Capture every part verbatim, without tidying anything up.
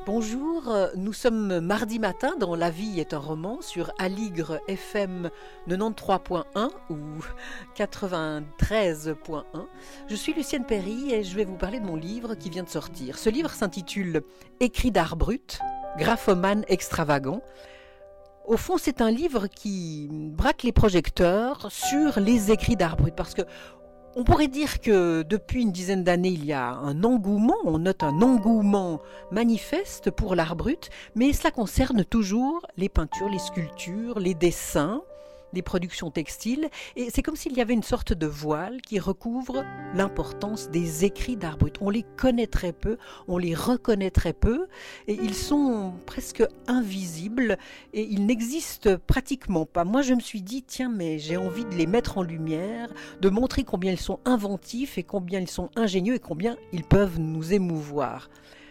Bonjour, euh, nous sommes mardi matin dans La vie est un roman sur Aligre F M quatre-vingt-treize point un ou quatre-vingt-treize point un. Je suis Lucienne Perry et je vais vous parler de mon livre qui vient de sortir. Ce livre s'intitule Écrits d'art brut, graphomane extravagant. Au fond, c'est un livre qui braque les projecteurs sur les écrits d'art brut parce que on pourrait dire que depuis une dizaine d'années, il y a un engouement, on note un engouement manifeste pour l'art brut, mais cela concerne toujours les peintures, les sculptures, les dessins, les productions textiles, et c'est comme s'il y avait une sorte de voile qui recouvre l'importance des écrits d'art brut. On les connaît très peu, on les reconnaît très peu, et ils sont presque invisibles, et ils n'existent pratiquement pas. Moi, je me suis dit, tiens, mais j'ai envie de les mettre en lumière, de montrer combien ils sont inventifs, et combien ils sont ingénieux, et combien ils peuvent nous émouvoir.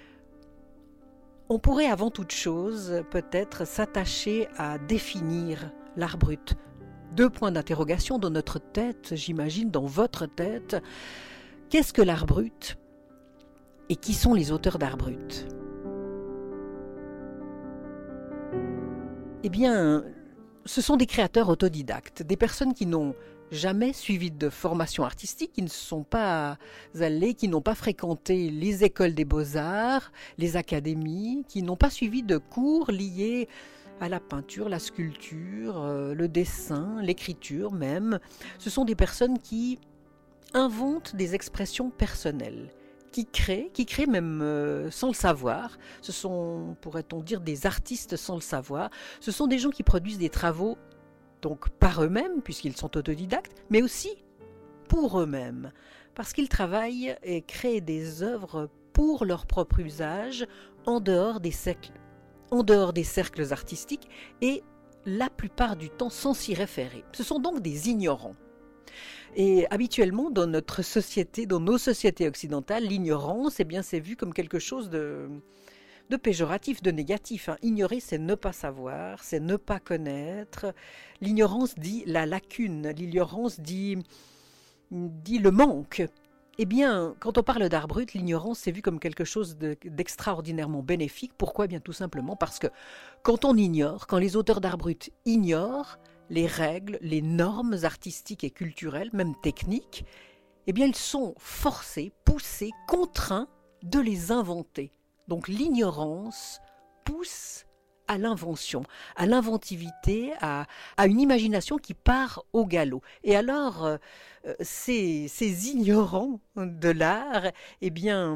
On pourrait, avant toute chose, peut-être s'attacher à définir l'art brut. Deux points d'interrogation dans notre tête, j'imagine, dans votre tête. Qu'est-ce que l'art brut et qui sont les auteurs d'art brut? Eh bien, ce sont des créateurs autodidactes, des personnes qui n'ont jamais suivi de formation artistique, qui ne sont pas allés, qui n'ont pas fréquenté les écoles des beaux-arts, les académies, qui n'ont pas suivi de cours liés à la peinture, la sculpture, euh, le dessin, l'écriture même. Ce sont des personnes qui inventent des expressions personnelles, qui créent, qui créent même euh, sans le savoir. Ce sont, pourrait-on dire, des artistes sans le savoir. Ce sont des gens qui produisent des travaux, donc par eux-mêmes, puisqu'ils sont autodidactes, mais aussi pour eux-mêmes, parce qu'ils travaillent et créent des œuvres pour leur propre usage, en dehors des cercles en dehors des cercles artistiques et la plupart du temps sans s'y référer. Ce sont donc des ignorants. Et habituellement, dans notre société, dans nos sociétés occidentales, l'ignorance, eh bien, c'est vu comme quelque chose de, de péjoratif, de négatif. Hein. Ignorer, c'est ne pas savoir, c'est ne pas connaître. L'ignorance dit la lacune, l'ignorance dit, dit le manque. Eh bien, quand on parle d'art brut, l'ignorance c'est vu comme quelque chose de, d'extraordinairement bénéfique. Pourquoi? Eh bien, tout simplement parce que quand on ignore, quand les auteurs d'art brut ignorent les règles, les normes artistiques et culturelles, même techniques, eh bien, ils sont forcés, poussés, contraints de les inventer. Donc, l'ignorance pousse à l'invention, à l'inventivité, à, à une imagination qui part au galop. Et alors, euh, ces, ces ignorants de l'art, eh bien,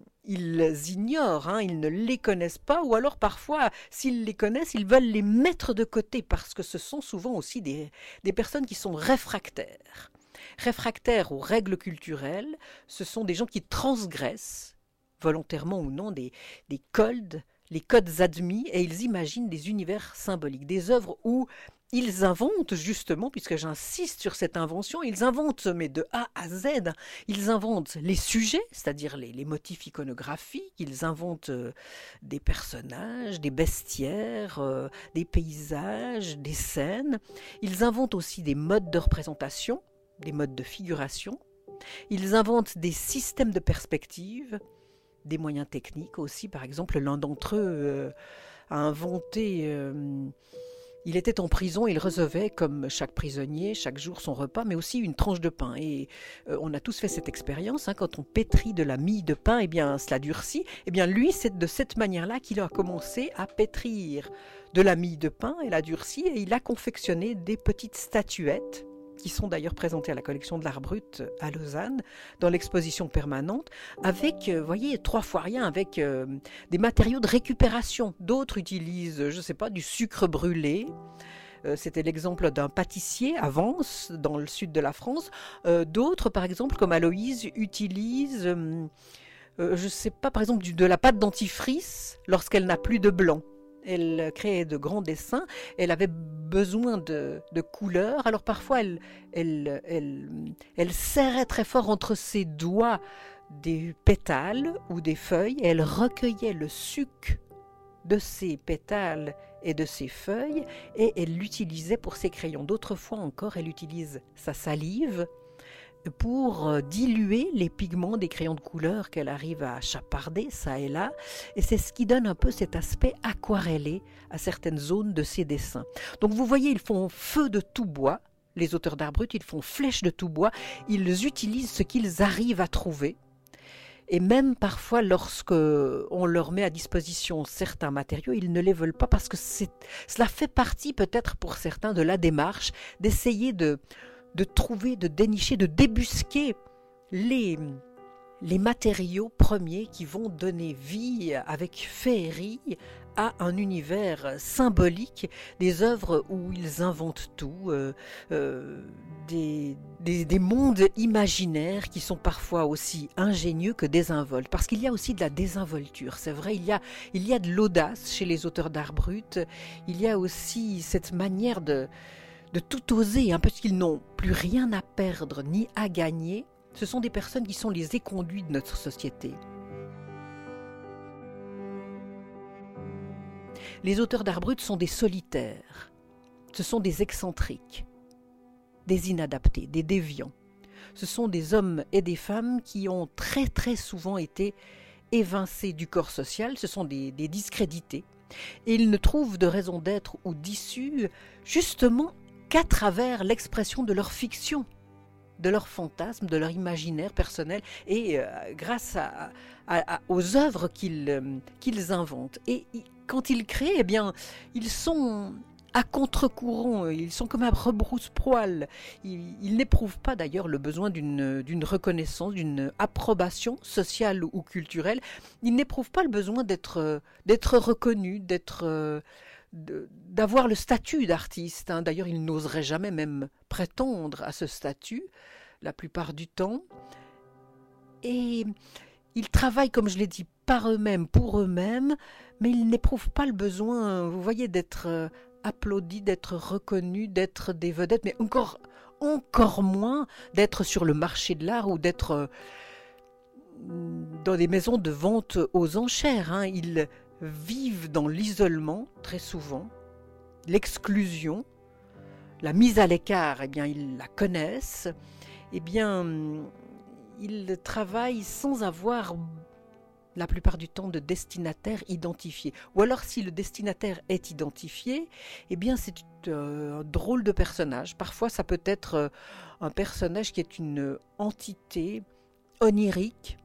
ils ignorent, hein, ils ne les connaissent pas, ou alors parfois, s'ils les connaissent, ils veulent les mettre de côté, parce que ce sont souvent aussi des, des personnes qui sont réfractaires. Réfractaires aux règles culturelles, ce sont des gens qui transgressent, volontairement ou non, des, des codes, les codes admis, et ils imaginent des univers symboliques, des œuvres où ils inventent justement, puisque j'insiste sur cette invention, ils inventent, mais de A à Z, ils inventent les sujets, c'est-à-dire les, les motifs iconographiques, ils inventent euh, des personnages, des bestiaires, euh, des paysages, des scènes, ils inventent aussi des modes de représentation, des modes de figuration, ils inventent des systèmes de perspective, des moyens techniques aussi. Par exemple, l'un d'entre eux euh, a inventé, euh, il était en prison, il recevait, comme chaque prisonnier, chaque jour son repas, mais aussi une tranche de pain. Et euh, on a tous fait cette expérience, hein, quand on pétrit de la mie de pain, eh bien, cela durcit. Eh bien, lui, c'est de cette manière-là qu'il a commencé à pétrir de la mie de pain, elle a durci, et il a confectionné des petites statuettes, qui sont d'ailleurs présentés à la collection de l'art brut à Lausanne, dans l'exposition permanente, avec, vous voyez, trois fois rien, avec euh, des matériaux de récupération. D'autres utilisent, je ne sais pas, du sucre brûlé. Euh, c'était l'exemple d'un pâtissier à Vence, dans le sud de la France. Euh, d'autres, par exemple, comme Aloïse, utilisent, euh, euh, je ne sais pas, par exemple, du, de la pâte dentifrice lorsqu'elle n'a plus de blanc. Elle créait de grands dessins, elle avait besoin de, de couleurs, alors parfois elle, elle, elle, elle serrait très fort entre ses doigts des pétales ou des feuilles, et elle recueillait le suc de ces pétales et de ces feuilles, et elle l'utilisait pour ses crayons. D'autres fois encore, elle utilise sa salive, pour euh, diluer les pigments des crayons de couleur qu'elle arrive à chaparder, ça et là. Et c'est ce qui donne un peu cet aspect aquarellé à certaines zones de ses dessins. Donc vous voyez, ils font feu de tout bois. Les auteurs d'art brut, ils font flèche de tout bois. Ils utilisent ce qu'ils arrivent à trouver. Et même parfois, lorsque on leur met à disposition certains matériaux, ils ne les veulent pas parce que c'est, cela fait partie peut-être pour certains de la démarche d'essayer de, de trouver, de dénicher, de débusquer les, les matériaux premiers qui vont donner vie avec féerie à un univers symbolique, des œuvres où ils inventent tout, euh, euh, des, des, des mondes imaginaires qui sont parfois aussi ingénieux que désinvoltes, parce qu'il y a aussi de la désinvolture, c'est vrai, il y a, il y a de l'audace chez les auteurs d'art brut, il y a aussi cette manière de, de tout oser, hein, parce qu'ils n'ont plus rien à perdre ni à gagner. Ce sont des personnes qui sont les éconduits de notre société. Les auteurs d'art brut sont des solitaires, ce sont des excentriques, des inadaptés, des déviants. Ce sont des hommes et des femmes qui ont très très souvent été évincés du corps social, ce sont des, des discrédités. Et ils ne trouvent de raison d'être ou d'issue justement qu'à travers l'expression de leur fiction, de leur fantasme, de leur imaginaire personnel et euh, grâce à, à, à, aux œuvres qu'ils, euh, qu'ils inventent. Et quand ils créent, eh bien, ils sont à contre-courant, ils sont comme un rebrousse-poil. Ils, ils n'éprouvent pas d'ailleurs le besoin d'une, d'une reconnaissance, d'une approbation sociale ou culturelle. Ils n'éprouvent pas le besoin d'être, d'être reconnus, d'être, de, d'avoir le statut d'artiste. Hein. D'ailleurs, ils n'oseraient jamais même prétendre à ce statut, la plupart du temps. Et ils travaillent, comme je l'ai dit, par eux-mêmes, pour eux-mêmes, mais ils n'éprouvent pas le besoin, vous voyez, d'être applaudis, d'être reconnus, d'être des vedettes, mais encore, encore moins d'être sur le marché de l'art ou d'être dans des maisons de vente aux enchères. Hein. Ils vivent dans l'isolement, très souvent, l'exclusion, la mise à l'écart, eh bien, ils la connaissent, eh bien, ils travaillent sans avoir la plupart du temps de destinataire identifié. Ou alors si le destinataire est identifié, eh bien c'est euh, un drôle de personnage. Parfois ça peut être euh, un personnage qui est une entité onirique,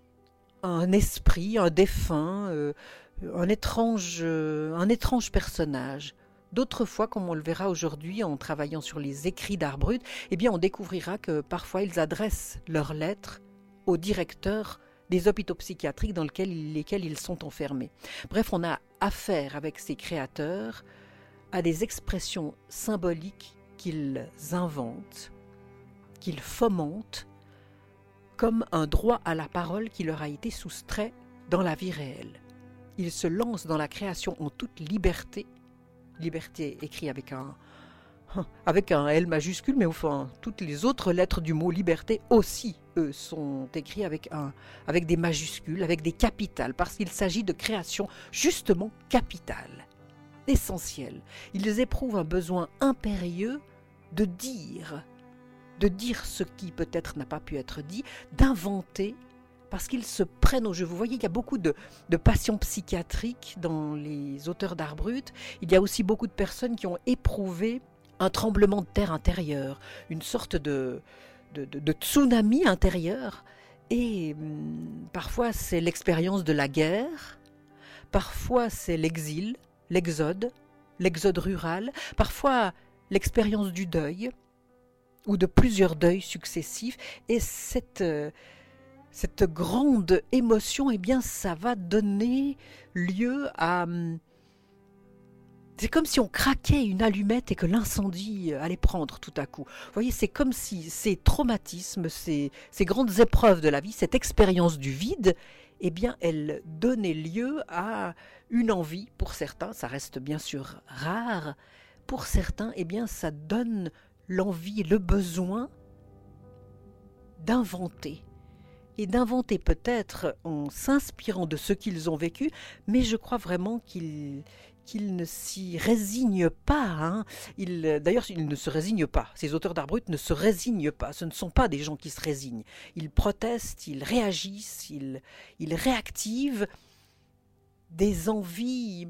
un esprit, un défunt, euh, un, étrange, euh, un étrange personnage. D'autres fois, comme on le verra aujourd'hui en travaillant sur les écrits d'art brut, eh bien on découvrira que parfois ils adressent leurs lettres au directeur des hôpitaux psychiatriques dans lesquels, lesquels ils sont enfermés. Bref, on a affaire avec ces créateurs à des expressions symboliques qu'ils inventent, qu'ils fomentent, comme un droit à la parole qui leur a été soustrait dans la vie réelle. Ils se lancent dans la création en toute liberté, liberté écrit avec un, avec un L majuscule, mais enfin, toutes les autres lettres du mot liberté aussi, eux, sont écrits avec, un, avec des majuscules, avec des capitales, parce qu'il s'agit de création justement capitale, essentielle. Ils éprouvent un besoin impérieux de dire, de dire ce qui peut-être n'a pas pu être dit, d'inventer, parce qu'ils se prennent au jeu. Vous voyez qu'il y a beaucoup de, de passions psychiatriques dans les auteurs d'art brut. Il y a aussi beaucoup de personnes qui ont éprouvé un tremblement de terre intérieur, une sorte de, de, de, de tsunami intérieur. Et hum, parfois c'est l'expérience de la guerre, parfois c'est l'exil, l'exode, l'exode rural, parfois l'expérience du deuil, ou de plusieurs deuils successifs. Et cette, euh, cette grande émotion, eh bien, ça va donner lieu à... Hum, c'est comme si on craquait une allumette et que l'incendie allait prendre tout à coup. Vous voyez, c'est comme si ces traumatismes, ces, ces grandes épreuves de la vie, cette expérience du vide, eh bien, elle donnait lieu à une envie. Pour certains, ça reste bien sûr rare. Pour certains, eh bien, ça donne l'envie, le besoin d'inventer. Et d'inventer peut-être en s'inspirant de ce qu'ils ont vécu, mais je crois vraiment qu'ils, qu'il ne s'y résigne pas. Hein. Il, d'ailleurs, il ne se résigne pas. Ces auteurs d'art brut ne se résignent pas. Ce ne sont pas des gens qui se résignent. Ils protestent, ils réagissent, ils, ils réactivent des envies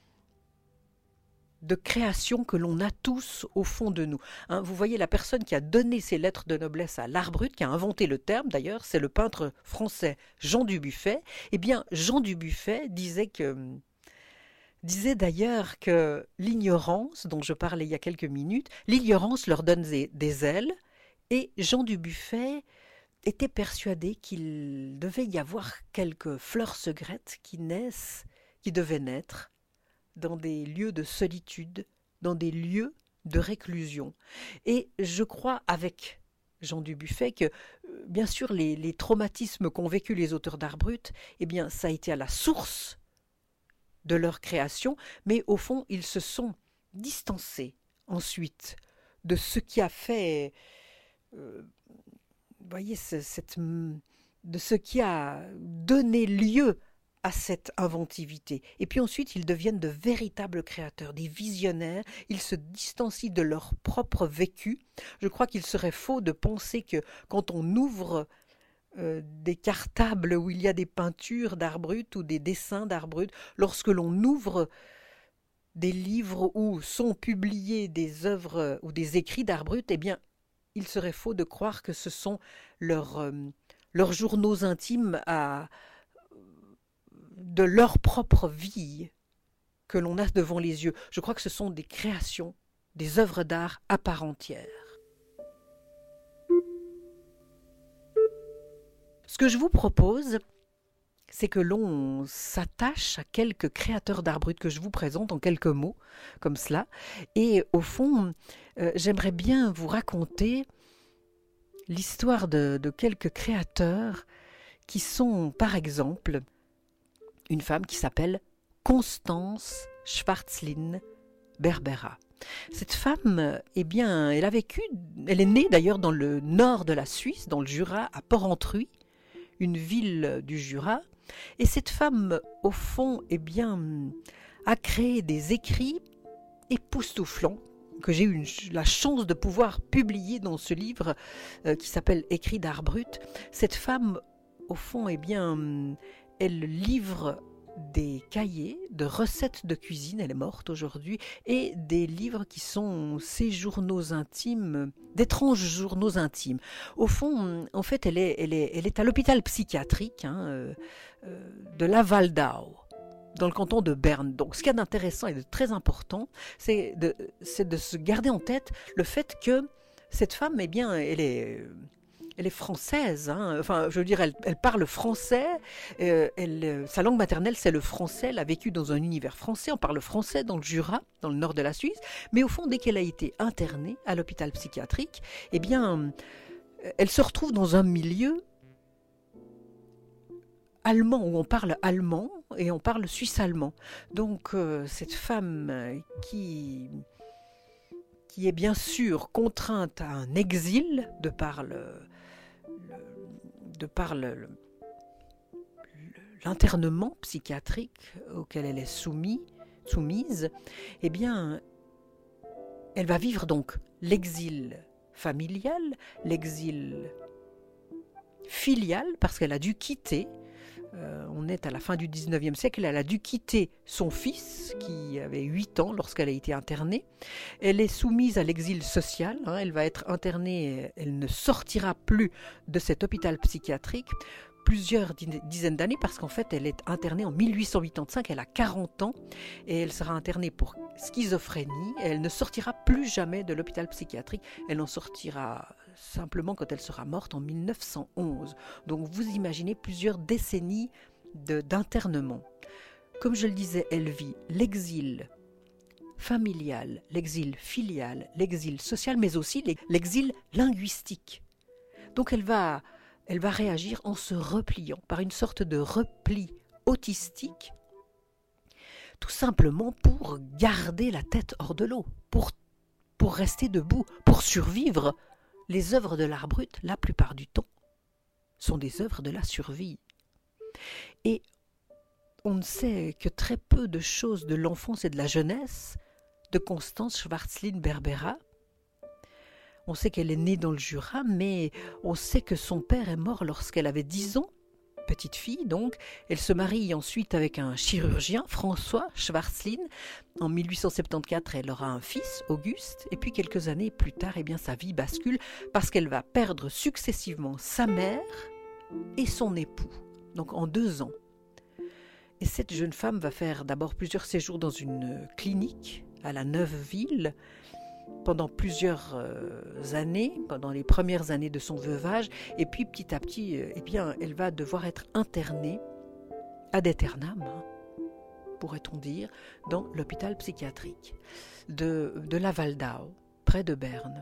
de création que l'on a tous au fond de nous. Hein, vous voyez, la personne qui a donné ces lettres de noblesse à l'art brut, qui a inventé le terme d'ailleurs, c'est le peintre français Jean Dubuffet. Eh bien, Jean Dubuffet disait que disait d'ailleurs que l'ignorance, dont je parlais il y a quelques minutes, l'ignorance leur donne des, des ailes, et Jean Dubuffet était persuadé qu'il devait y avoir quelques fleurs secrètes qui naissent, qui devaient naître dans des lieux de solitude, dans des lieux de réclusion. Et je crois avec Jean Dubuffet que, bien sûr, les, les traumatismes qu'ont vécu les auteurs d'art brut, eh bien, ça a été à la source de leur création, mais au fond, ils se sont distancés ensuite de ce qui a fait, euh, vous voyez, ce, cette, de ce qui a donné lieu à cette inventivité. Et puis ensuite, ils deviennent de véritables créateurs, des visionnaires. Ils se distancient de leur propre vécu. Je crois qu'il serait faux de penser que quand on ouvre euh, des cartables où il y a des peintures d'art brut ou des dessins d'art brut, lorsque l'on ouvre des livres où sont publiées des œuvres ou des écrits d'art brut, eh bien, il serait faux de croire que ce sont leurs, euh, leurs journaux intimes à de leur propre vie que l'on a devant les yeux. Je crois que ce sont des créations, des œuvres d'art à part entière. Ce que je vous propose, c'est que l'on s'attache à quelques créateurs d'art brut que je vous présente en quelques mots, comme cela. Et au fond, euh, j'aimerais bien vous raconter l'histoire de, de quelques créateurs qui sont, par exemple, une femme qui s'appelle Constance Schwarzlin Berbera. Cette femme, eh bien, elle a vécu, elle est née d'ailleurs dans le nord de la Suisse, dans le Jura, à Porrentruy, une ville du Jura. Et cette femme, au fond, eh bien, a créé des écrits époustouflants que j'ai eu la chance de pouvoir publier dans ce livre euh, qui s'appelle Écrits d'art brut. Cette femme, au fond, eh bien, elle livre des cahiers de recettes de cuisine, elle est morte aujourd'hui, et des livres qui sont ses journaux intimes, d'étranges journaux intimes. Au fond, en fait, elle est, elle est, elle est à l'hôpital psychiatrique hein, euh, euh, de la Waldau, dans le canton de Berne. Donc, ce qu'il y a d'intéressant et de très important, c'est de, c'est de se garder en tête le fait que cette femme, eh bien, elle est... Elle est française, hein. Enfin, je veux dire, elle, elle parle français, euh, elle, sa langue maternelle c'est le français, elle a vécu dans un univers français, on parle français dans le Jura, dans le nord de la Suisse, mais au fond, dès qu'elle a été internée à l'hôpital psychiatrique, eh bien, elle se retrouve dans un milieu allemand, où on parle allemand et on parle suisse-allemand. Donc, euh, cette femme qui... qui est bien sûr contrainte à un exil de par le, le, de par le, le, l'internement psychiatrique auquel elle est soumise, soumise, eh bien, elle va vivre donc l'exil familial, l'exil filial, parce qu'elle a dû quitter. Euh, on est à la fin du dix-neuvième siècle, elle a dû quitter son fils qui avait huit ans lorsqu'elle a été internée. Elle est soumise à l'exil social, hein, elle va être internée, elle ne sortira plus de cet hôpital psychiatrique plusieurs dizaines d'années parce qu'en fait elle est internée en mille huit cent quatre-vingt-quinze, elle a quarante ans et elle sera internée pour schizophrénie et elle ne sortira plus jamais de l'hôpital psychiatrique, elle en sortira simplement quand elle sera morte en mille neuf cent onze. Donc vous imaginez plusieurs décennies de, d'internement. Comme je le disais, elle vit l'exil familial, l'exil filial, l'exil social, mais aussi l'exil linguistique. Donc elle va, elle va réagir en se repliant par une sorte de repli autistique, tout simplement pour garder la tête hors de l'eau, pour, pour rester debout, pour survivre. Les œuvres de l'art brut, la plupart du temps, sont des œuvres de la survie. Et on ne sait que très peu de choses de l'enfance et de la jeunesse de Constance Schwarzlin-Berbera. On sait qu'elle est née dans le Jura, mais on sait que son père est mort lorsqu'elle avait dix ans, petite fille donc. Elle se marie ensuite avec un chirurgien, François Schwarzlin. En mille huit cent soixante-quatorze, elle aura un fils, Auguste, et puis quelques années plus tard, eh bien, sa vie bascule parce qu'elle va perdre successivement sa mère et son époux, donc en deux ans. Et cette jeune femme va faire d'abord plusieurs séjours dans une clinique à la Neuveville, pendant plusieurs euh, années, pendant les premières années de son veuvage, et puis petit à petit, euh, eh bien, elle va devoir être internée ad aeternam, hein, pourrait-on dire, dans l'hôpital psychiatrique de, de la Waldau, près de Berne.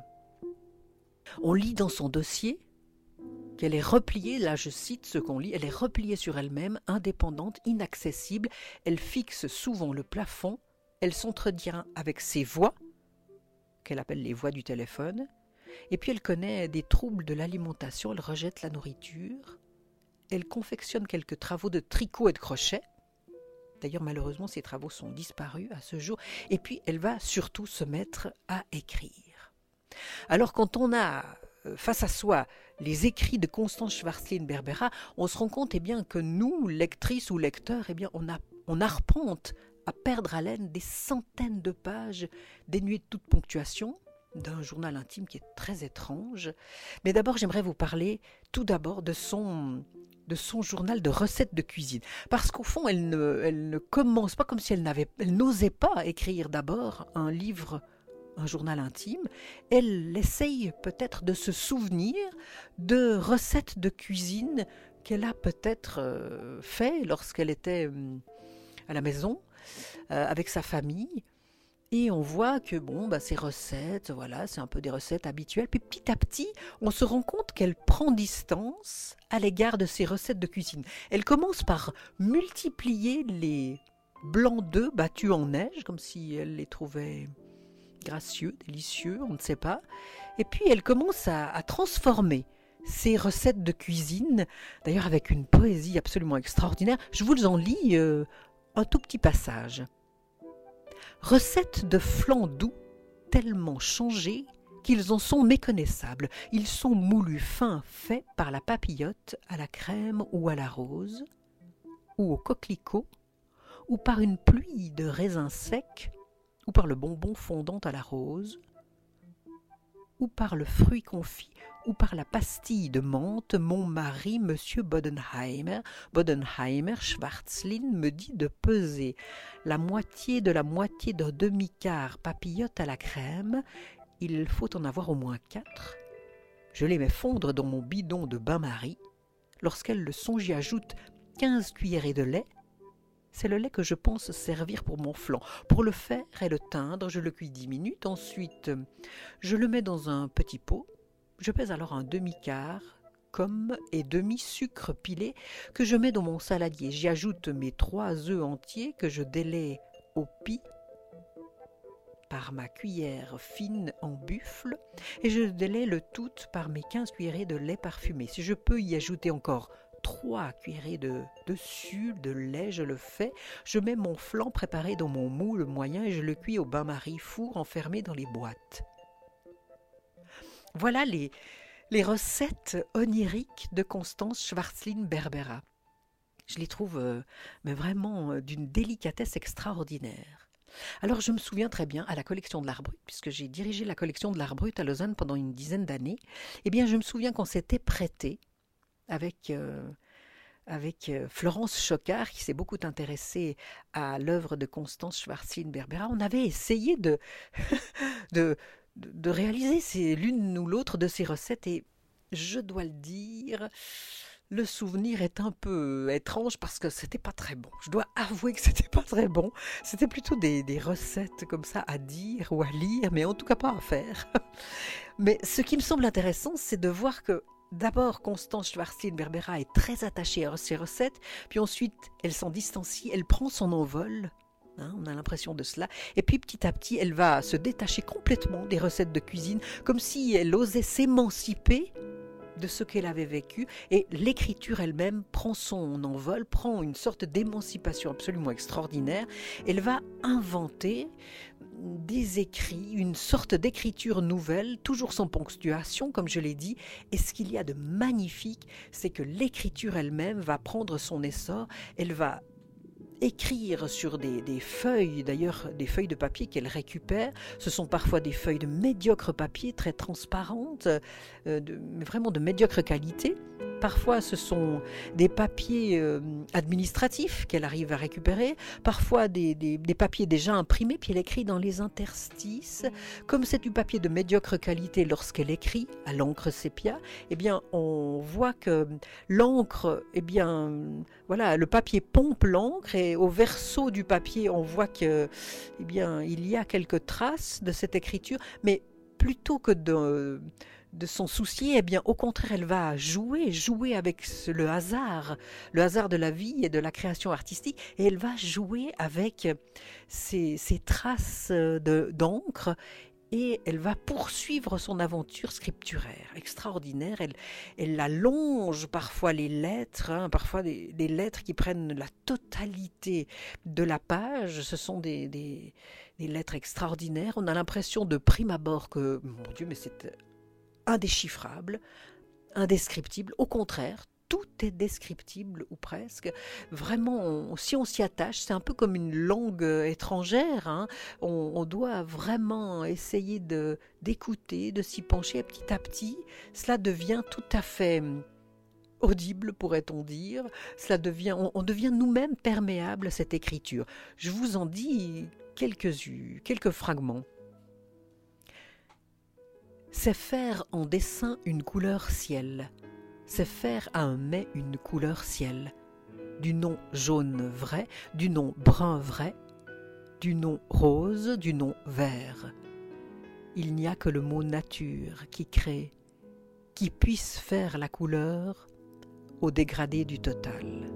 On lit dans son dossier qu'elle est repliée, là je cite ce qu'on lit, elle est repliée sur elle-même, indépendante, inaccessible, elle fixe souvent le plafond, elle s'entretient avec ses voix, qu'elle appelle les voix du téléphone, et puis elle connaît des troubles de l'alimentation, elle rejette la nourriture, elle confectionne quelques travaux de tricot et de crochet, d'ailleurs malheureusement ces travaux sont disparus à ce jour, et puis elle va surtout se mettre à écrire. Alors quand on a face à soi les écrits de Constance Schwarzlin-Berbera, on se rend compte eh bien, que nous, lectrices ou lecteurs, eh bien, on, a, on arpente à perdre haleine des centaines de pages dénuées de toute ponctuation, d'un journal intime qui est très étrange. Mais d'abord, j'aimerais vous parler tout d'abord de son, de son journal de recettes de cuisine. Parce qu'au fond, elle ne, elle ne commence pas comme si elle n'avait, elle n'osait pas écrire d'abord un livre, un journal intime. Elle essaye peut-être de se souvenir de recettes de cuisine qu'elle a peut-être euh, fait lorsqu'elle était euh, à la maison, Euh, avec sa famille, et on voit que bon, bah, ces recettes, voilà, c'est un peu des recettes habituelles, puis petit à petit, on se rend compte qu'elle prend distance à l'égard de ces recettes de cuisine. Elle commence par multiplier les blancs d'œufs battus en neige, comme si elle les trouvait gracieux, délicieux, on ne sait pas, et puis elle commence à, à transformer ces recettes de cuisine, d'ailleurs avec une poésie absolument extraordinaire. Je vous en lis euh, un tout petit passage. Recettes de flan doux, tellement changés qu'ils en sont méconnaissables. Ils sont moulus fins faits par la papillote à la crème ou à la rose, ou au coquelicot, ou par une pluie de raisins secs, ou par le bonbon fondant à la rose, ou par le fruit confit, ou par la pastille de menthe, mon mari, monsieur Bodenheimer, Bodenheimer, Schwarzlin, me dit de peser la moitié de la moitié d'un demi-quart papillote à la crème. Il faut en avoir au moins quatre. Je les mets fondre dans mon bidon de bain-marie. Lorsqu'elles le sont, j'y ajoute quinze cuillerées de lait. C'est le lait que je pense servir pour mon flan. Pour le faire et le teindre, je le cuis dix minutes. Ensuite, je le mets dans un petit pot. Je pèse alors un demi-quart, comme et demi-sucre pilé, que je mets dans mon saladier. J'y ajoute mes trois œufs entiers que je délaie au pis par ma cuillère fine en buffle, et je délaie le tout par mes quinze cuillerées de lait parfumé. Si je peux y ajouter encore trois cuillerées de dessus de lait, je le fais. Je mets mon flan préparé dans mon moule moyen et je le cuis au bain-marie four enfermé dans les boîtes. Voilà les, les recettes oniriques de Constance Schwarzlin-Berbera. Je les trouve euh, mais vraiment euh, d'une délicatesse extraordinaire. Alors je me souviens très bien à la collection de l'Art Brut, puisque j'ai dirigé la collection de l'Art Brut à Lausanne pendant une dizaine d'années, eh bien je me souviens qu'on s'était prêté avec, euh, avec euh, Florence Chocard, qui s'est beaucoup intéressée à l'œuvre de Constance Schwarzlin-Berbera. On avait essayé de, de, de réaliser ces, l'une ou l'autre de ces recettes, et je dois le dire, le souvenir est un peu étrange parce que c'était pas très bon. Je dois avouer que c'était pas très bon. C'était plutôt des, des recettes comme ça à dire ou à lire, mais en tout cas pas à faire. Mais ce qui me semble intéressant, c'est de voir que d'abord, Constance Schwarzlin-Berbera est très attachée à ses recettes, puis ensuite, elle s'en distancie, elle prend son envol, hein, on a l'impression de cela, et puis petit à petit, elle va se détacher complètement des recettes de cuisine, comme si elle osait s'émanciper de ce qu'elle avait vécu, et l'écriture elle-même prend son envol, prend une sorte d'émancipation absolument extraordinaire. Elle va inventer des écrits, une sorte d'écriture nouvelle, toujours sans ponctuation, comme je l'ai dit. Et ce qu'il y a de magnifique, c'est que l'écriture elle-même va prendre son essor, elle va écrire sur des, des feuilles, d'ailleurs des feuilles de papier qu'elle récupère. Ce sont parfois des feuilles de médiocre papier, très transparentes, euh, de, mais vraiment de médiocre qualité. Parfois, ce sont des papiers euh, administratifs qu'elle arrive à récupérer, parfois des, des, des papiers déjà imprimés, puis elle écrit dans les interstices. Comme c'est du papier de médiocre qualité lorsqu'elle écrit à l'encre sépia, eh bien, on voit que l'encre, eh bien, voilà, le papier pompe l'encre, et au verso du papier, on voit que, eh bien, il y a quelques traces de cette écriture, mais plutôt que de... de s'en soucier, eh bien, au contraire, elle va jouer, jouer avec le hasard, le hasard de la vie et de la création artistique, et elle va jouer avec ces, ces traces de, d'encre, et elle va poursuivre son aventure scripturaire extraordinaire. Elle, elle allonge parfois les lettres, hein, parfois des, des lettres qui prennent la totalité de la page. Ce sont des, des, des lettres extraordinaires. On a l'impression de prime abord que, mon Dieu, mais c'est indéchiffrable, indescriptible. Au contraire, tout est descriptible, ou presque. Vraiment, on, si on s'y attache, c'est un peu comme une langue étrangère, hein. on, on doit vraiment essayer de, d'écouter, de s'y pencher, et petit à petit, cela devient tout à fait audible, pourrait-on dire. Cela devient, on, on devient nous-mêmes perméables à cette écriture. Je vous en dis quelques, quelques fragments. C'est faire en dessin une couleur ciel, c'est faire à un mets une couleur ciel, du nom jaune vrai, du nom brun vrai, du nom rose, du nom vert. Il n'y a que le mot nature qui crée, qui puisse faire la couleur au dégradé du total.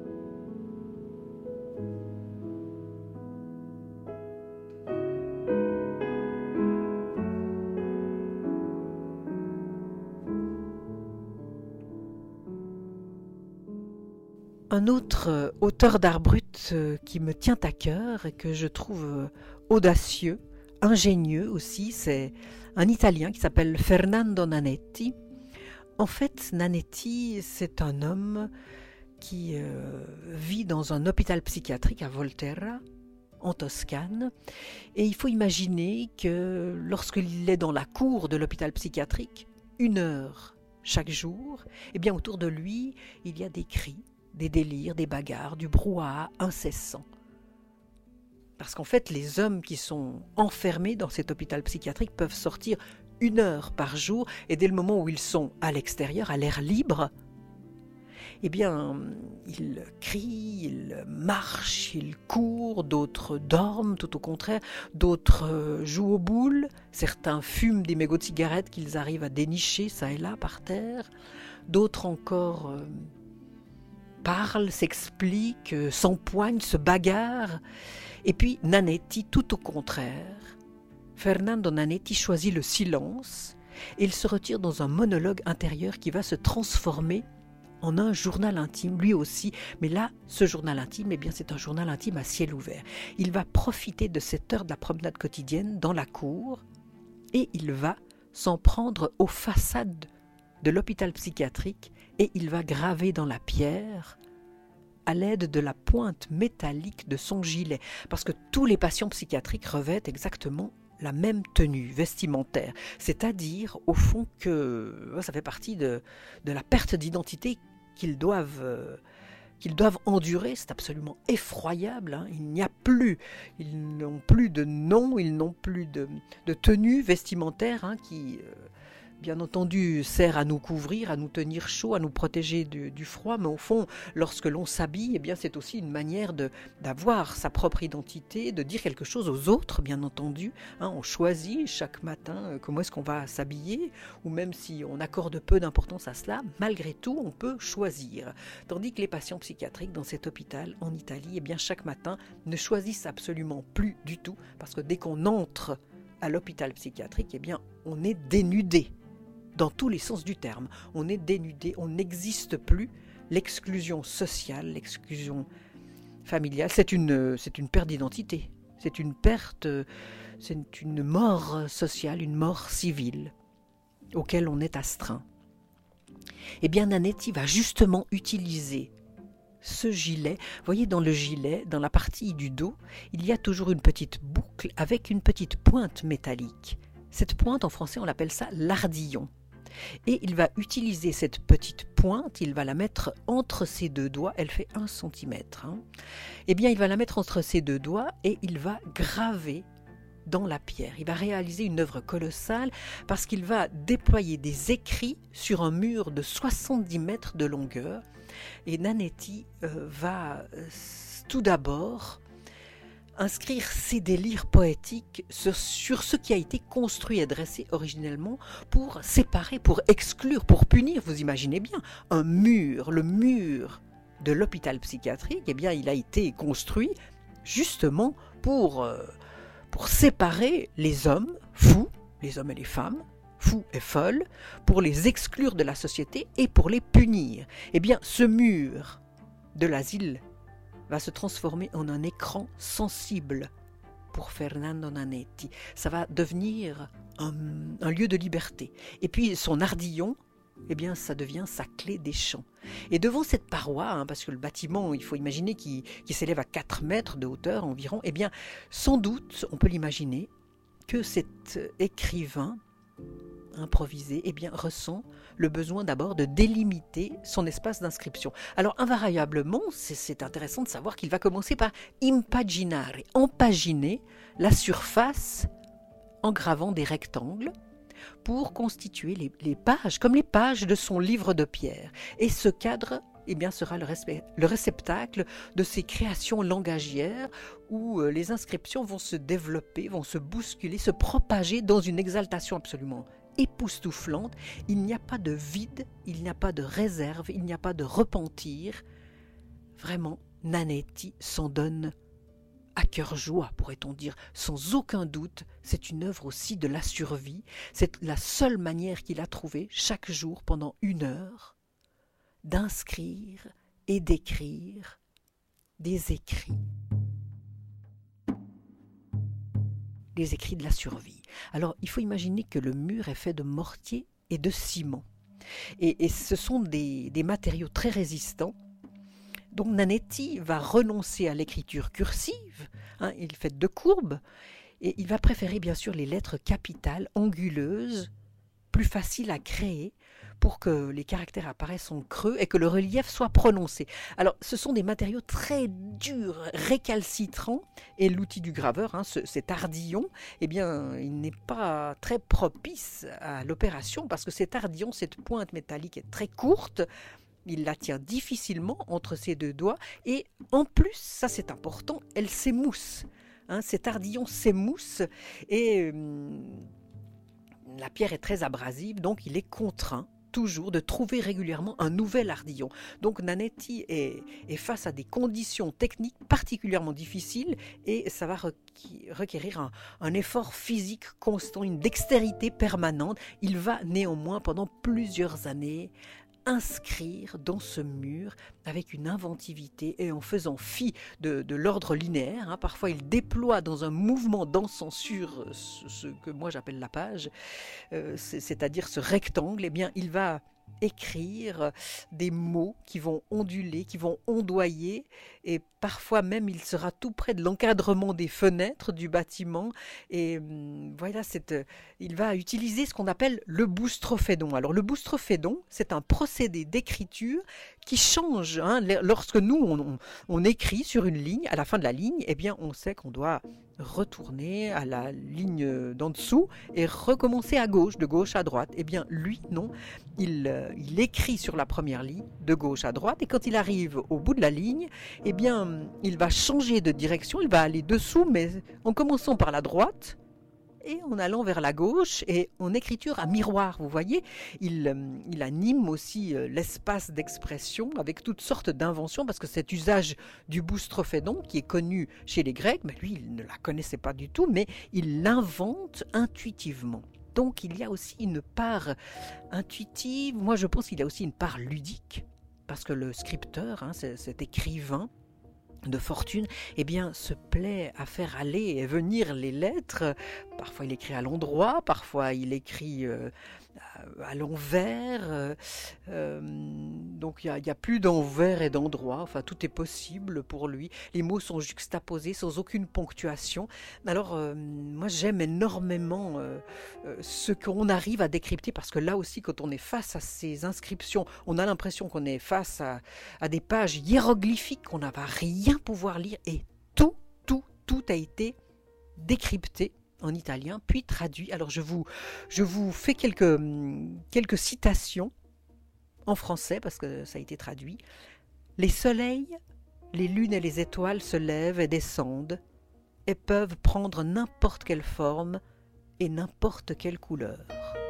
Un autre auteur d'art brut qui me tient à cœur et que je trouve audacieux, ingénieux aussi, c'est un Italien qui s'appelle Fernando Nanetti. En fait, Nanetti, c'est un homme qui euh, vit dans un hôpital psychiatrique à Volterra, en Toscane. Et il faut imaginer que lorsqu'il est dans la cour de l'hôpital psychiatrique, une heure chaque jour, eh bien autour de lui, il y a des cris, des délires, des bagarres, du brouhaha incessant. Parce qu'en fait, les hommes qui sont enfermés dans cet hôpital psychiatrique peuvent sortir une heure par jour, et dès le moment où ils sont à l'extérieur, à l'air libre, eh bien, ils crient, ils marchent, ils courent, d'autres dorment, tout au contraire, d'autres jouent aux boules, certains fument des mégots de cigarettes qu'ils arrivent à dénicher ça et là par terre, d'autres encore euh, parlent, s'expliquent, euh, s'empoignent, se bagarrent. Et puis Nanetti, tout au contraire, Fernando Nanetti choisit le silence et il se retire dans un monologue intérieur qui va se transformer en un journal intime, lui aussi. Mais là, ce journal intime, eh bien, c'est un journal intime à ciel ouvert. Il va profiter de cette heure de la promenade quotidienne dans la cour et il va s'en prendre aux façades de l'hôpital psychiatrique et il va graver dans la pierre à l'aide de la pointe métallique de son gilet, parce que tous les patients psychiatriques revêtent exactement la même tenue vestimentaire, c'est-à-dire au fond que ça fait partie de, de la perte d'identité qu'ils doivent, euh, qu'ils doivent endurer. C'est absolument effroyable, hein. Il n'y a plus, ils n'ont plus de nom, ils n'ont plus de, de tenue vestimentaire, hein, qui... Euh, bien entendu, sert à nous couvrir, à nous tenir chaud, à nous protéger du, du froid, mais au fond, lorsque l'on s'habille, eh bien, c'est aussi une manière de, d'avoir sa propre identité, de dire quelque chose aux autres, bien entendu. Hein, on choisit chaque matin comment est-ce qu'on va s'habiller, ou même si on accorde peu d'importance à cela, malgré tout, on peut choisir. Tandis que les patients psychiatriques dans cet hôpital en Italie, eh bien, chaque matin, ne choisissent absolument plus du tout, parce que dès qu'on entre à l'hôpital psychiatrique, eh bien, on est dénudé dans tous les sens du terme. On est dénudé, on n'existe plus. L'exclusion sociale, l'exclusion familiale, c'est une, c'est une perte d'identité. C'est une perte, c'est une mort sociale, une mort civile auquel on est astreint. Eh bien, Nanetti va justement utiliser ce gilet. Vous voyez, dans le gilet, dans la partie du dos, il y a toujours une petite boucle avec une petite pointe métallique. Cette pointe, en français, on l'appelle ça l'ardillon. Et il va utiliser cette petite pointe, il va la mettre entre ses deux doigts, elle fait un centimètre. Hein. Eh bien, il va la mettre entre ses deux doigts et il va graver dans la pierre. Il va réaliser une œuvre colossale parce qu'il va déployer des écrits sur un mur de soixante-dix mètres de longueur. Et Nanetti euh, va euh, tout d'abord inscrire ses délires poétiques sur, sur ce qui a été construit et dressé originellement pour séparer, pour exclure, pour punir. Vous imaginez bien, un mur, le mur de l'hôpital psychiatrique, eh bien, il a été construit justement pour, euh, pour séparer les hommes fous, les hommes et les femmes, fous et folles, pour les exclure de la société et pour les punir. Eh bien, ce mur de l'asile va se transformer en un écran sensible pour Fernando Nanetti. Ça va devenir un, un lieu de liberté. Et puis son ardillon, eh bien, ça devient sa clé des champs. Et devant cette paroi, hein, parce que le bâtiment, il faut imaginer qu'il, qu'il s'élève à quatre mètres de hauteur environ, eh bien, sans doute, on peut l'imaginer, que cet écrivain improvisé, eh bien, ressent le besoin d'abord de délimiter son espace d'inscription. Alors, invariablement, c'est, c'est intéressant de savoir qu'il va commencer par impaginare, empaginer la surface en gravant des rectangles pour constituer les, les pages, comme les pages de son livre de pierre. Et ce cadre, eh bien, sera le, respect, le réceptacle de ces créations langagières où euh, les inscriptions vont se développer, vont se bousculer, se propager dans une exaltation absolument époustouflante. Il n'y a pas de vide, il n'y a pas de réserve, il n'y a pas de repentir. Vraiment, Nanetti s'en donne à cœur joie, pourrait-on dire, sans aucun doute. C'est une œuvre aussi de la survie. C'est la seule manière qu'il a trouvée, chaque jour, pendant une heure, d'inscrire et d'écrire des écrits. Les écrits de la survie. Alors, il faut imaginer que le mur est fait de mortier et de ciment. Et, et ce sont des, des matériaux très résistants. Donc, Nanetti va renoncer à l'écriture cursive. Hein, il fait deux courbes. Et il va préférer, bien sûr, les lettres capitales, anguleuses, plus faciles à créer, pour que les caractères apparaissent en creux et que le relief soit prononcé. Alors, ce sont des matériaux très durs, récalcitrants, et l'outil du graveur, hein, ce, cet ardillon, eh bien, il n'est pas très propice à l'opération parce que cet ardillon, cette pointe métallique est très courte, il la tient difficilement entre ses deux doigts et en plus, ça c'est important, elle s'émousse. Hein, cet ardillon s'émousse et euh, la pierre est très abrasive, donc il est contraint toujours de trouver régulièrement un nouvel ardillon. Donc Nanetti est, est face à des conditions techniques particulièrement difficiles et ça va requérir un, un effort physique constant, une dextérité permanente. Il va néanmoins pendant plusieurs années inscrire dans ce mur avec une inventivité et en faisant fi de, de l'ordre linéaire. Hein. Parfois, il déploie dans un mouvement dansant sur ce, ce que moi j'appelle la page, euh, c'est, c'est-à-dire ce rectangle. Eh bien, il va écrire des mots qui vont onduler, qui vont ondoyer, et parfois même il sera tout près de l'encadrement des fenêtres du bâtiment, et hum, voilà, cette, il va utiliser ce qu'on appelle le boustrophédon. Alors le boustrophédon, c'est un procédé d'écriture qui change. Hein, lorsque nous, on, on, on écrit sur une ligne, à la fin de la ligne, eh bien on sait qu'on doit retourner à la ligne d'en dessous et recommencer à gauche, de gauche à droite. Eh bien, lui, non. Il, euh, il écrit sur la première ligne, de gauche à droite, et quand il arrive au bout de la ligne, eh bien, il va changer de direction, il va aller dessous, mais en commençant par la droite, et en allant vers la gauche, et en écriture à miroir, vous voyez, il, euh, il anime aussi euh, l'espace d'expression avec toutes sortes d'inventions, parce que cet usage du boustrophédon, qui est connu chez les Grecs, mais lui, il ne la connaissait pas du tout, mais il l'invente intuitivement. Donc il y a aussi une part intuitive, moi je pense qu'il y a aussi une part ludique, parce que le scripteur, hein, cet écrivain de fortune, eh bien, se plaît à faire aller et venir les lettres. Parfois il écrit à l'endroit, parfois il écrit euh, à l'envers, euh, euh, donc il n'y a, a plus d'envers et d'endroit, enfin tout est possible pour lui. Les mots sont juxtaposés sans aucune ponctuation. Alors euh, moi j'aime énormément euh, euh, ce qu'on arrive à décrypter, parce que là aussi quand on est face à ces inscriptions, on a l'impression qu'on est face à, à des pages hiéroglyphiques qu'on n'a rien pouvoir lire, et tout, tout, tout a été décrypté en italien, puis traduit. Alors je vous, je vous fais quelques, quelques citations en français, parce que ça a été traduit. Les soleils, les lunes et les étoiles se lèvent et descendent, et peuvent prendre n'importe quelle forme et n'importe quelle couleur.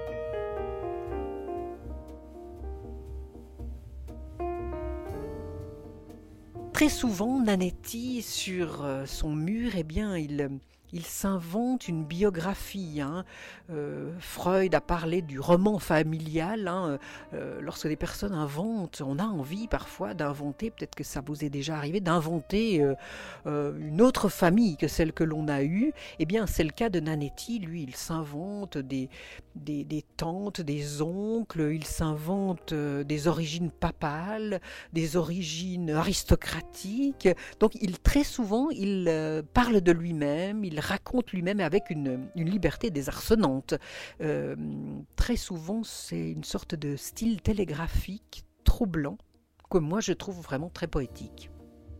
Très souvent, Nanetti, sur son mur, eh bien, il, il s'invente une biographie. Hein. Euh, Freud a parlé du roman familial. Hein. Euh, lorsque des personnes inventent, on a envie parfois d'inventer, peut-être que ça vous est déjà arrivé, d'inventer euh, euh, une autre famille que celle que l'on a eue. Eh bien, c'est le cas de Nanetti. Lui, il s'invente des, des, des tantes, des oncles, il s'invente euh, des origines papales, des origines aristocratiques. Donc, il, très souvent, il euh, parle de lui-même, il raconte lui-même avec une, une liberté désarçonnante. Euh, très souvent, c'est une sorte de style télégraphique troublant que moi je trouve vraiment très poétique.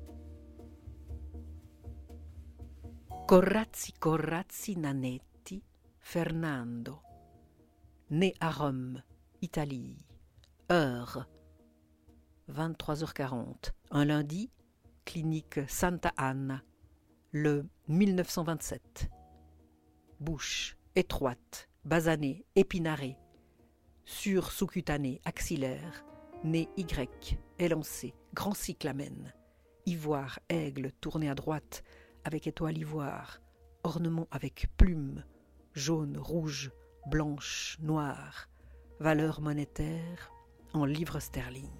Corazzi Corazzi Nanetti Fernando, né à Rome, Italie, heure vingt-trois heures quarante, un lundi, clinique Santa Anna, le mille neuf cent vingt-sept. Bouche étroite, basanée, épinarée, sur-sous-cutanée, axillaire, nez Y, élancé, grand cyclamen, ivoire, aigle tourné à droite avec étoile ivoire, ornement avec plumes, jaune, rouge, blanche, noire, valeur monétaire en livres sterling.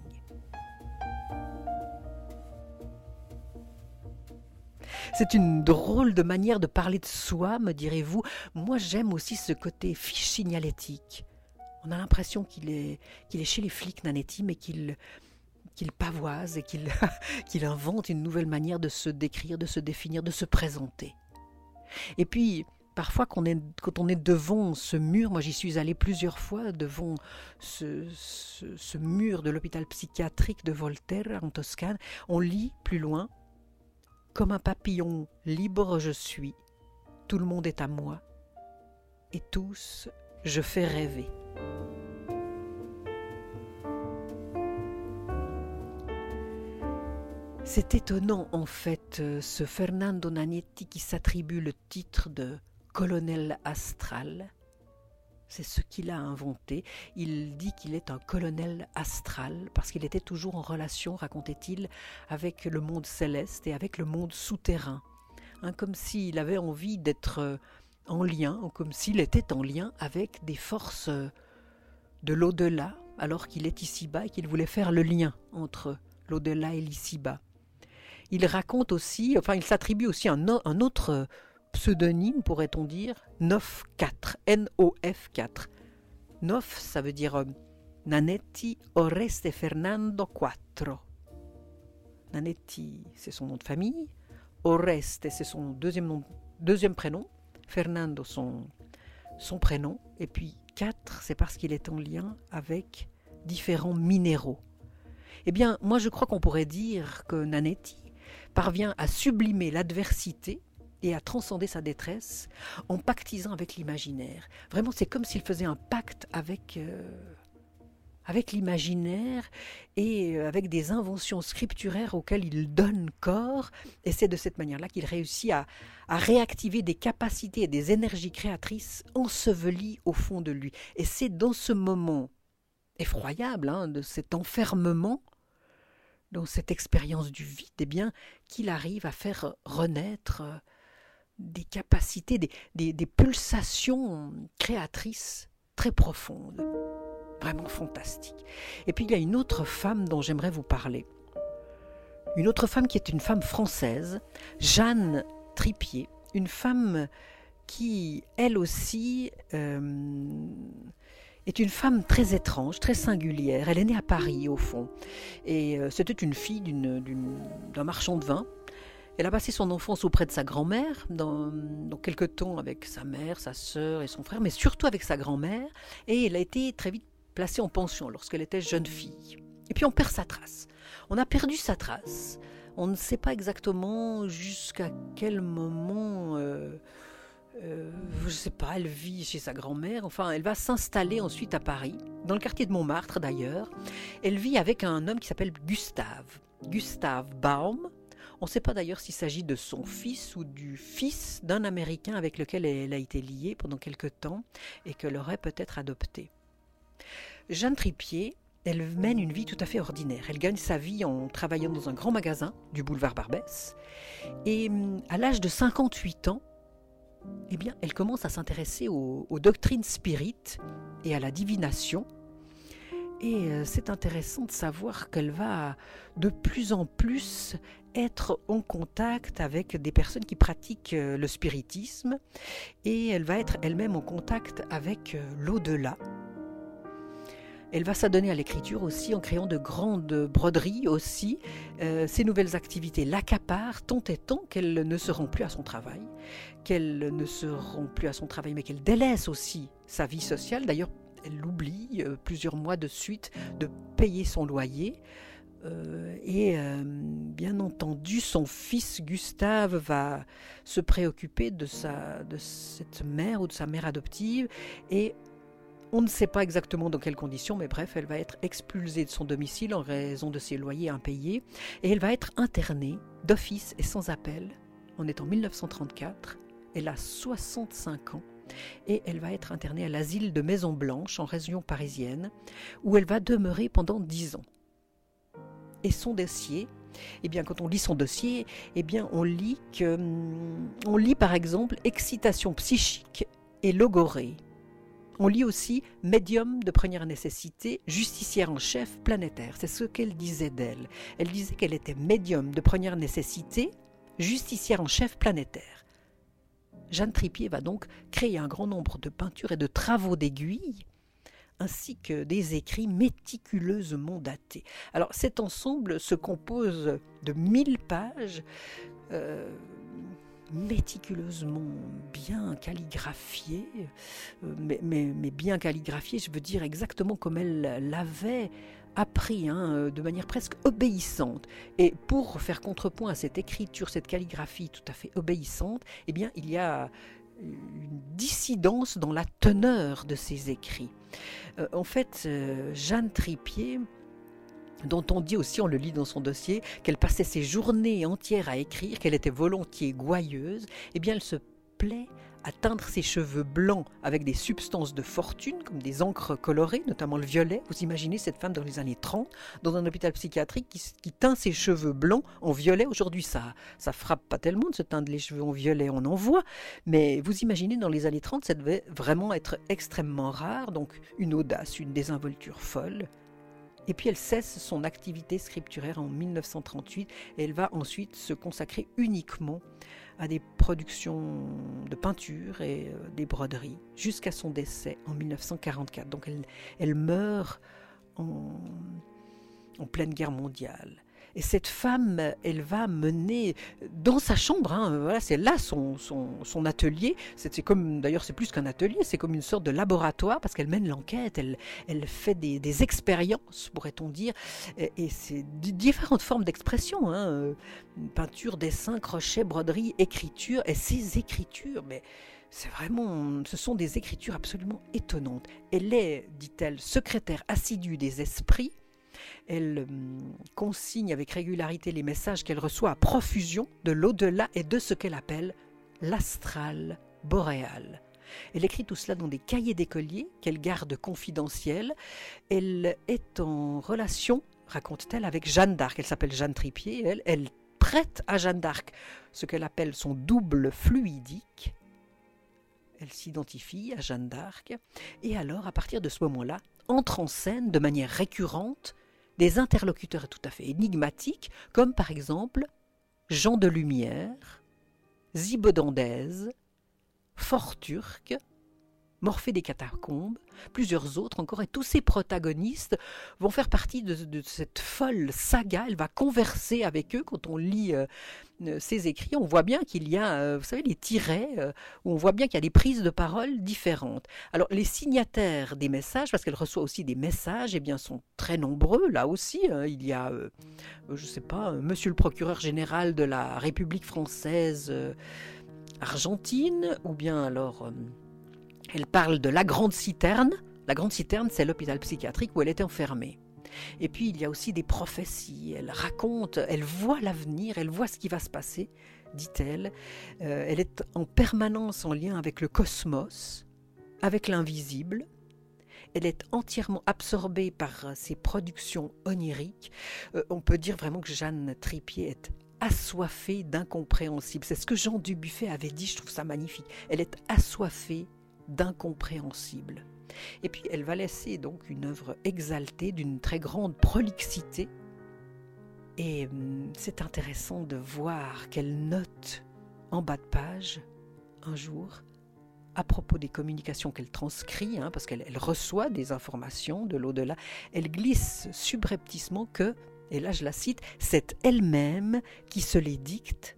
C'est une drôle de manière de parler de soi, me direz-vous. Moi, j'aime aussi ce côté fiche signalétique. On a l'impression qu'il est, qu'il est chez les flics, Nanetti, mais qu'il, qu'il pavoise et qu'il, qu'il invente une nouvelle manière de se décrire, de se définir, de se présenter. Et puis, parfois, quand on est, quand on est devant ce mur, moi j'y suis allée plusieurs fois, devant ce, ce, ce mur de l'hôpital psychiatrique de Volterra en Toscane, on lit plus loin: comme un papillon libre je suis, tout le monde est à moi, et tous je fais rêver. C'est étonnant en fait, ce Fernando Nanetti qui s'attribue le titre de colonel astral. C'est ce qu'il a inventé. Il dit qu'il est un colonel astral parce qu'il était toujours en relation, racontait-il, avec le monde céleste et avec le monde souterrain. Hein, comme s'il avait envie d'être en lien, ou comme s'il était en lien avec des forces de l'au-delà, alors qu'il est ici-bas et qu'il voulait faire le lien entre l'au-delà et l'ici-bas. Il raconte aussi, enfin il s'attribue aussi un, un autre pseudonyme, pourrait-on dire, Nof quatre, N O F quatre. Nof, ça veut dire euh, Nanetti Oreste Fernando Quattro. Nanetti, c'est son nom de famille. Oreste, c'est son deuxième, nom, deuxième prénom. Fernando, son, son prénom. Et puis quatre, c'est parce qu'il est en lien avec différents minéraux. Eh bien, moi je crois qu'on pourrait dire que Nanetti parvient à sublimer l'adversité et à transcender sa détresse en pactisant avec l'imaginaire. Vraiment, c'est comme s'il faisait un pacte avec, euh, avec l'imaginaire et avec des inventions scripturaires auxquelles il donne corps. Et c'est de cette manière-là qu'il réussit à, à réactiver des capacités et des énergies créatrices ensevelies au fond de lui. Et c'est dans ce moment effroyable, hein, de cet enfermement, dans cette expérience du vide, eh bien, qu'il arrive à faire renaître des capacités, des, des, des pulsations créatrices très profondes, vraiment fantastiques. Et puis il y a une autre femme dont j'aimerais vous parler. Une autre femme qui est une femme française, Jeanne Tripier, une femme qui, elle aussi, euh, est une femme très étrange, très singulière. Elle est née à Paris, au fond. Et euh, c'était une fille d'une, d'une, d'un marchand de vin. Elle a passé son enfance auprès de sa grand-mère, dans, dans quelque temps avec sa mère, sa sœur et son frère, mais surtout avec sa grand-mère. Et elle a été très vite placée en pension lorsqu'elle était jeune fille. Et puis on perd sa trace. On a perdu sa trace. On ne sait pas exactement jusqu'à quel moment, euh, euh, je ne sais pas, elle vit chez sa grand-mère. Enfin, elle va s'installer ensuite à Paris, dans le quartier de Montmartre d'ailleurs. Elle vit avec un homme qui s'appelle Gustave, Gustave Baum. On ne sait pas d'ailleurs s'il s'agit de son fils ou du fils d'un Américain avec lequel elle a été liée pendant quelque temps et qu'elle aurait peut-être adopté. Jeanne Tripier, elle mène une vie tout à fait ordinaire. Elle gagne sa vie en travaillant dans un grand magasin du boulevard Barbès. Et à l'âge de cinquante-huit ans, eh bien, elle commence à s'intéresser aux, aux doctrines spirites et à la divination. Et c'est intéressant de savoir qu'elle va de plus en plus être en contact avec des personnes qui pratiquent le spiritisme. Et elle va être elle-même en contact avec l'au-delà. Elle va s'adonner à l'écriture aussi en créant de grandes broderies aussi. Euh, ces nouvelles activités l'accaparent tant et tant qu'elle ne se rend plus à son travail, qu'elle ne se rend plus à son travail, mais qu'elle délaisse aussi sa vie sociale. D'ailleurs, elle oublie euh, plusieurs mois de suite de payer son loyer. Euh, et euh, bien entendu, son fils Gustave va se préoccuper de, sa, de cette mère ou de sa mère adoptive et on ne sait pas exactement dans quelles conditions, mais bref, elle va être expulsée de son domicile en raison de ses loyers impayés et elle va être internée d'office et sans appel. On est en mille neuf cent trente-quatre, elle a soixante-cinq ans et elle va être internée à l'asile de Maison Blanche en région parisienne où elle va demeurer pendant dix ans. Et son dossier, eh bien, quand on lit son dossier, eh bien, on lit que, on lit par exemple excitation psychique et logorée. On lit aussi médium de première nécessité, justicière en chef planétaire. C'est ce qu'elle disait d'elle. Elle disait qu'elle était médium de première nécessité, justicière en chef planétaire. Jeanne Tripier va donc créer un grand nombre de peintures et de travaux d'aiguille, ainsi que des écrits méticuleusement datés. Alors cet ensemble se compose de mille pages, euh, méticuleusement bien calligraphiées, euh, mais, mais, mais bien calligraphiées, je veux dire exactement comme elle l'avait appris, hein, de manière presque obéissante. Et pour faire contrepoint à cette écriture, cette calligraphie tout à fait obéissante, eh bien il y a une dissidence dans la teneur de ses écrits. Euh, en fait, euh, Jeanne Tripier, dont on dit aussi, on le lit dans son dossier, qu'elle passait ses journées entières à écrire, qu'elle était volontiers gouailleuse, eh bien elle se plaît à teindre ses cheveux blancs avec des substances de fortune, comme des encres colorées, notamment le violet. Vous imaginez cette femme dans les années trente, dans un hôpital psychiatrique, qui, qui teint ses cheveux blancs en violet. Aujourd'hui, ça ça frappe pas tellement de se teindre les cheveux en violet, on en voit. Mais vous imaginez, dans les années trente, ça devait vraiment être extrêmement rare. Donc une audace, une désinvolture folle. Et puis elle cesse son activité scripturaire en mille neuf cent trente-huit et elle va ensuite se consacrer uniquement à des productions de peinture et euh, des broderies jusqu'à son décès en mille neuf cent quarante-quatre. Donc elle, elle meurt en, en pleine guerre mondiale. Et cette femme, elle va mener dans sa chambre, hein, voilà, c'est là son, son, son atelier, c'est, c'est comme, d'ailleurs c'est plus qu'un atelier, c'est comme une sorte de laboratoire parce qu'elle mène l'enquête, elle, elle fait des, des expériences, pourrait-on dire, et, et c'est différentes formes d'expression, hein, peinture, dessin, crochet, broderie, écriture, et ces écritures, mais c'est vraiment, ce sont des écritures absolument étonnantes. Elle est, dit-elle, secrétaire assidue des esprits. Elle hum, consigne avec régularité les messages qu'elle reçoit à profusion de l'au-delà et de ce qu'elle appelle l'astral boréal. Elle écrit tout cela dans des cahiers d'écoliers qu'elle garde confidentiels. Elle est en relation, raconte-t-elle, avec Jeanne d'Arc. Elle s'appelle Jeanne Tripier. Elle, elle prête à Jeanne d'Arc ce qu'elle appelle son double fluidique. Elle s'identifie à Jeanne d'Arc, et alors, à partir de ce moment-là, entre en scène de manière récurrente des interlocuteurs tout à fait énigmatiques, comme par exemple Jean de Lumière, Zibodandèse, Forturque, Morphée des Catacombes, plusieurs autres encore, et tous ces protagonistes vont faire partie de, de cette folle saga. Elle va converser avec eux. Quand on lit euh, ses écrits, on voit bien qu'il y a, euh, vous savez, les tirets, euh, où on voit bien qu'il y a des prises de parole différentes. Alors, les signataires des messages, parce qu'elle reçoit aussi des messages, eh bien, sont très nombreux, là aussi. Hein. Il y a, euh, je ne sais pas, euh, Monsieur le procureur général de la République française euh, argentine, ou bien alors... Euh, Elle parle de la Grande Citerne. La Grande Citerne, c'est l'hôpital psychiatrique où elle était enfermée. Et puis, il y a aussi des prophéties. Elle raconte, elle voit l'avenir, elle voit ce qui va se passer, dit-elle. Euh, elle est en permanence en lien avec le cosmos, avec l'invisible. Elle est entièrement absorbée par ses productions oniriques. Euh, on peut dire vraiment que Jeanne Tripier est assoiffée d'incompréhensible. C'est ce que Jean Dubuffet avait dit, je trouve ça magnifique. Elle est assoiffée d'incompréhensible. Et puis elle va laisser donc une œuvre exaltée d'une très grande prolixité. Et hum, c'est intéressant de voir qu'elle note en bas de page un jour à propos des communications qu'elle transcrit, hein, parce qu'elle elle reçoit des informations de l'au-delà, elle glisse subrepticement que, et là je la cite, c'est elle-même qui se les dicte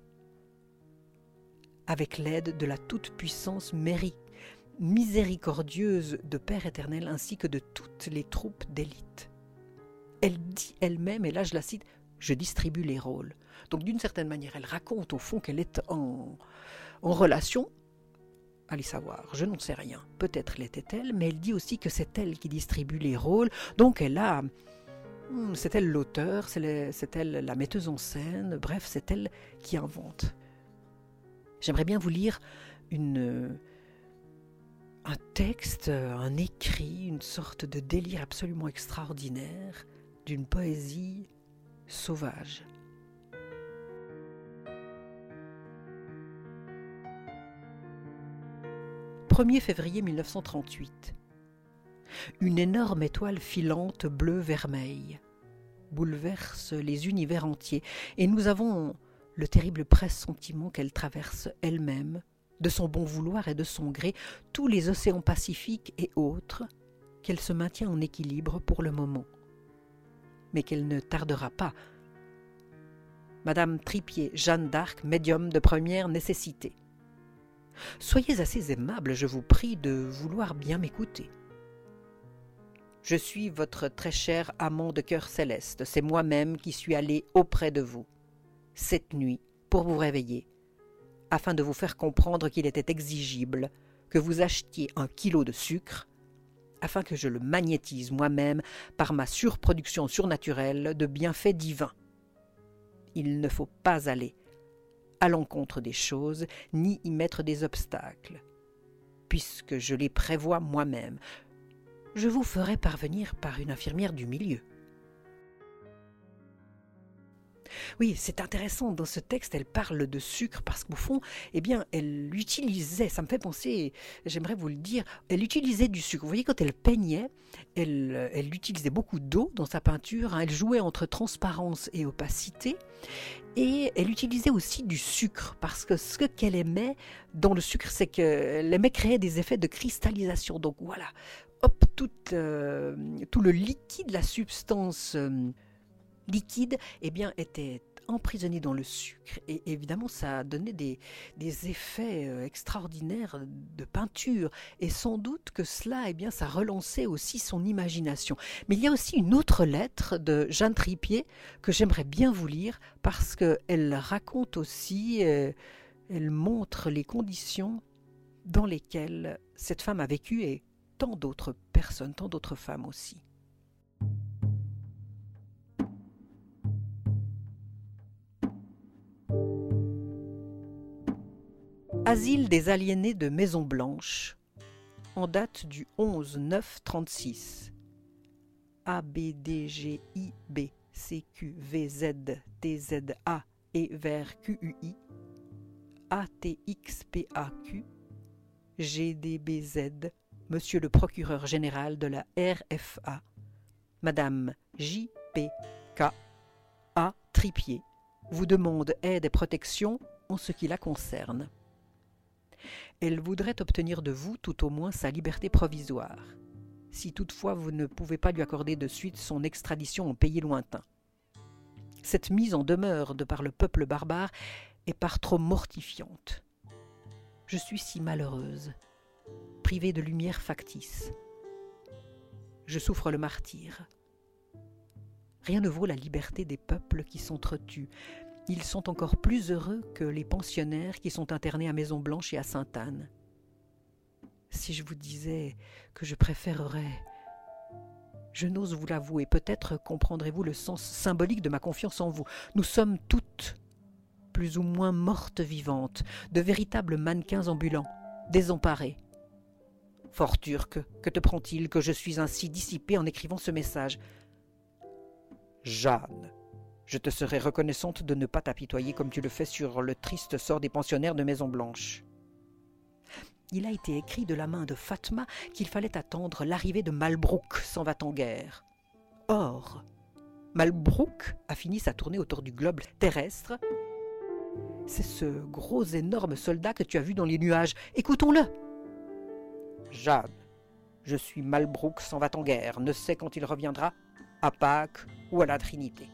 avec l'aide de la toute-puissance mérique miséricordieuse de Père éternel ainsi que de toutes les troupes d'élite. Elle dit elle-même, et là je la cite, je distribue les rôles. Donc d'une certaine manière, elle raconte au fond qu'elle est en, en relation, allez savoir, je n'en sais rien, peut-être l'était-elle, mais elle dit aussi que c'est elle qui distribue les rôles, donc elle a, c'est elle l'auteur, c'est elle la metteuse en scène, bref, c'est elle qui invente. J'aimerais bien vous lire une... un texte, un écrit, une sorte de délire absolument extraordinaire d'une poésie sauvage. premier février mille neuf cent trente-huit. Une énorme étoile filante bleu-vermeil bouleverse les univers entiers et nous avons le terrible pressentiment qu'elle traverse elle-même de son bon vouloir et de son gré, tous les océans pacifiques et autres, qu'elle se maintient en équilibre pour le moment. Mais qu'elle ne tardera pas. Madame Tripier, Jeanne d'Arc, médium de première nécessité. Soyez assez aimable, je vous prie, de vouloir bien m'écouter. Je suis votre très cher amant de cœur céleste, c'est moi-même qui suis allé auprès de vous, cette nuit, pour vous réveiller, afin de vous faire comprendre qu'il était exigible que vous achetiez un kilo de sucre, afin que je le magnétise moi-même par ma surproduction surnaturelle de bienfaits divins. Il ne faut pas aller à l'encontre des choses, ni y mettre des obstacles, puisque je les prévois moi-même. Je vous ferai parvenir par une infirmière du milieu. Oui, c'est intéressant, dans ce texte, elle parle de sucre parce qu'au fond, eh bien, elle utilisait, ça me fait penser, j'aimerais vous le dire, elle utilisait du sucre. Vous voyez, quand elle peignait, elle, elle utilisait beaucoup d'eau dans sa peinture, hein, elle jouait entre transparence et opacité, et elle utilisait aussi du sucre parce que ce qu'elle aimait dans le sucre, c'est qu'elle aimait créer des effets de cristallisation. Donc voilà, hop, tout, euh, tout le liquide, la substance... Euh, liquide, eh bien, était emprisonné dans le sucre et évidemment ça a donné des, des effets euh, extraordinaires de peinture et sans doute que cela, eh bien, ça relançait aussi son imagination. Mais il y a aussi une autre lettre de Jeanne Tripier que j'aimerais bien vous lire parce qu'elle raconte aussi, euh, elle montre les conditions dans lesquelles cette femme a vécu et tant d'autres personnes, tant d'autres femmes aussi. Asile des aliénés de Maison-Blanche, en date du onze neuf trente-six. A B D G I B C Q V Z T Z A et vers Q U I, A T X P A Q, G D B Z, Monsieur le procureur général de la R F A, Madame J P K A Tripier, vous demande aide et protection en ce qui la concerne. Elle voudrait obtenir de vous tout au moins sa liberté provisoire, si toutefois vous ne pouvez pas lui accorder de suite son extradition en pays lointain. Cette mise en demeure de par le peuple barbare est par trop mortifiante. Je suis si malheureuse, privée de lumière factice. Je souffre le martyre. Rien ne vaut la liberté des peuples qui s'entretuent. Ils sont encore plus heureux que les pensionnaires qui sont internés à Maison-Blanche et à Sainte-Anne. Si je vous disais que je préférerais... Je n'ose vous l'avouer, peut-être comprendrez-vous le sens symbolique de ma confiance en vous. Nous sommes toutes, plus ou moins mortes vivantes, de véritables mannequins ambulants, désemparés. Fort turc, que te prend-il que je suis ainsi dissipée en écrivant ce message ? Jeanne, je te serais reconnaissante de ne pas t'apitoyer comme tu le fais sur le triste sort des pensionnaires de Maison-Blanche. Il a été écrit de la main de Fatma qu'il fallait attendre l'arrivée de Malbrook s'en va en guerre. Or, Malbrook a fini sa tournée autour du globe terrestre. C'est ce gros énorme soldat que tu as vu dans les nuages. Écoutons-le. Jeanne, je suis Malbrook s'en va en guerre, ne sais quand il reviendra, à Pâques ou à la Trinité.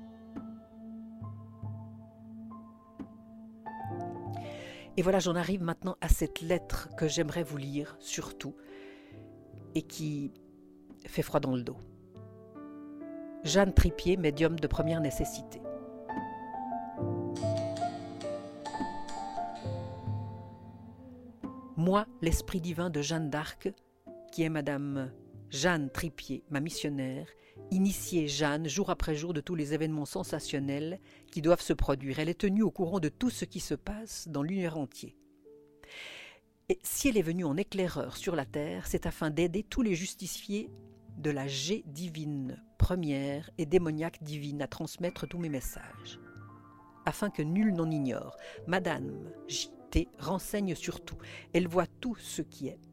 Et voilà, j'en arrive maintenant à cette lettre que j'aimerais vous lire, surtout, et qui fait froid dans le dos. Jeanne Tripier, médium de première nécessité. Moi, l'esprit divin de Jeanne d'Arc, qui est Madame Jeanne Tripier, ma missionnaire, initiée Jeanne jour après jour de tous les événements sensationnels qui doivent se produire. Elle est tenue au courant de tout ce qui se passe dans l'univers entier. Et si elle est venue en éclaireur sur la terre, c'est afin d'aider tous les justiciers de la G divine première et démoniaque divine à transmettre tous mes messages. Afin que nul n'en ignore, Madame J T renseigne sur tout. Elle voit tout ce qui est.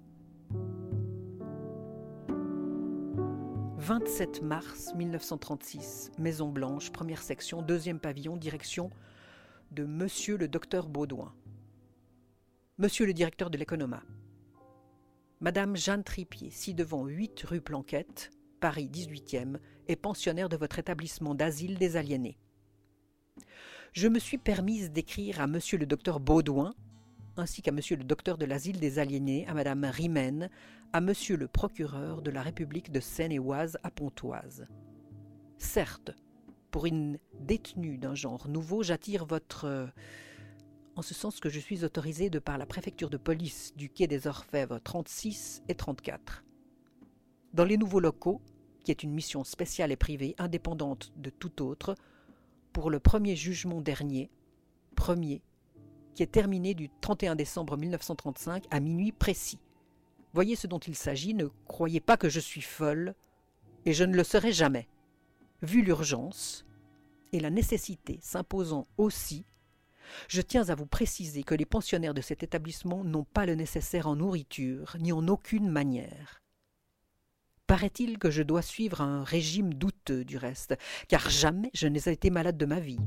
vingt-sept mars mille neuf cent trente-six, Maison-Blanche, première section, deuxième pavillon, direction de Monsieur le docteur Baudouin. Monsieur le directeur de l'Économa. Madame Jeanne Tripier, ci-devant huit rue Planquette, Paris dix-huitième, est pensionnaire de votre établissement d'asile des aliénés. Je me suis permise d'écrire à Monsieur le docteur Baudouin, ainsi qu'à Monsieur le docteur de l'asile des aliénés, à Madame Rimène, à Monsieur le procureur de la République de Seine-et-Oise à Pontoise. Certes, pour une détenue d'un genre nouveau, j'attire votre... Euh, en ce sens que je suis autorisée de par la préfecture de police du quai des Orfèvres trente-six et trente-quatre. Dans les nouveaux locaux, qui est une mission spéciale et privée, indépendante de tout autre, pour le premier jugement dernier, premier, qui est terminé du trente et un décembre mille neuf cent trente-cinq à minuit précis. Voyez ce dont il s'agit, ne croyez pas que je suis folle, et je ne le serai jamais. Vu l'urgence et la nécessité s'imposant aussi, je tiens à vous préciser que les pensionnaires de cet établissement n'ont pas le nécessaire en nourriture, ni en aucune manière. Paraît-il que je dois suivre un régime douteux du reste, car jamais je n'ai été malade de ma vie.